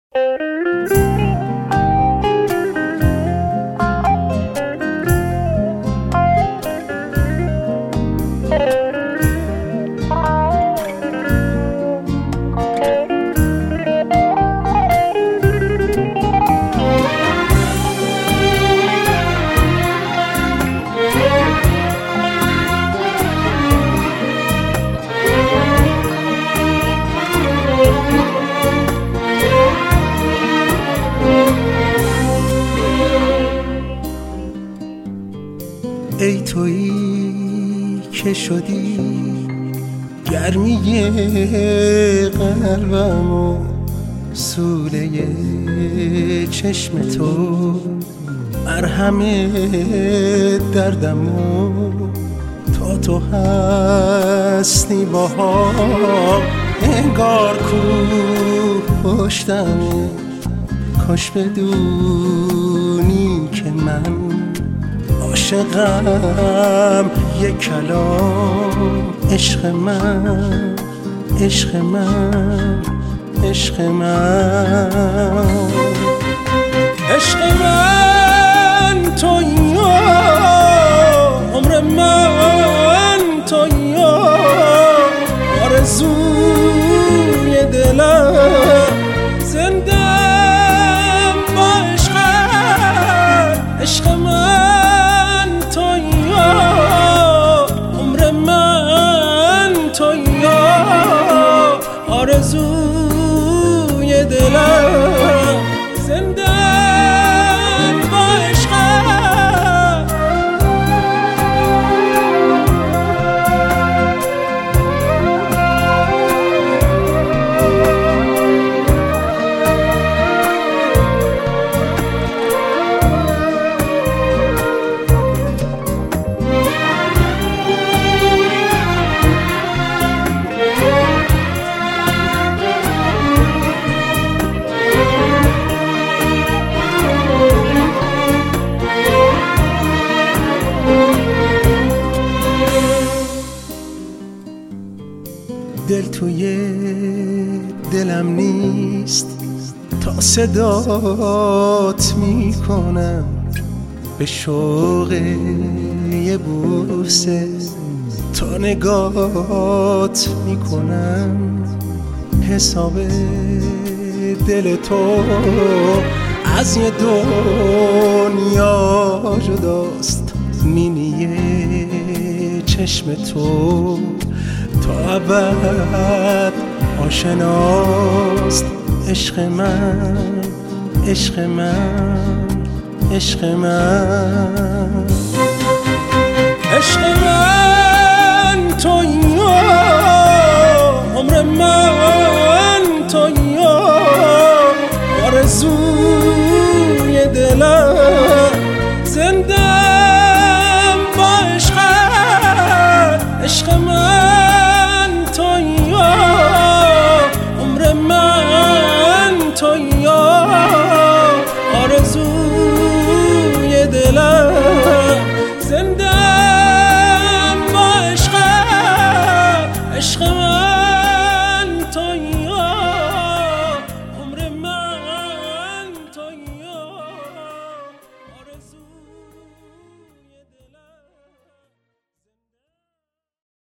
ای تویی که شدی گرمی قلبم و سوله چشم تو مرهم دردم و تا تو هستی با هم انگار کوه پشتمه. کاش بدونی که من عاشقم، یک کلام عشق من، عشق من، عشق من، عشق من تویی، عمر من تویی، آرزوی دلم، زندم با عشقت، عشق من تویی، عمر من تویی، آرزوی دلم، زندم با عشقت. دل توی دلم نیست تا صدات میکنم، به شوق یه بوسه تا نگات میکنم. حساب دل تو از یه دنیا جداست، نینی چشم تو تا ابد آشناست. عشق من، عشق من، عشق من، عشق من تویی، عمر من تویی، آرزوی دلم، زندم با عشقت، عشق من تویی، عمر من تویی، آرزوی دلم، زندم با عشقت، عشق من.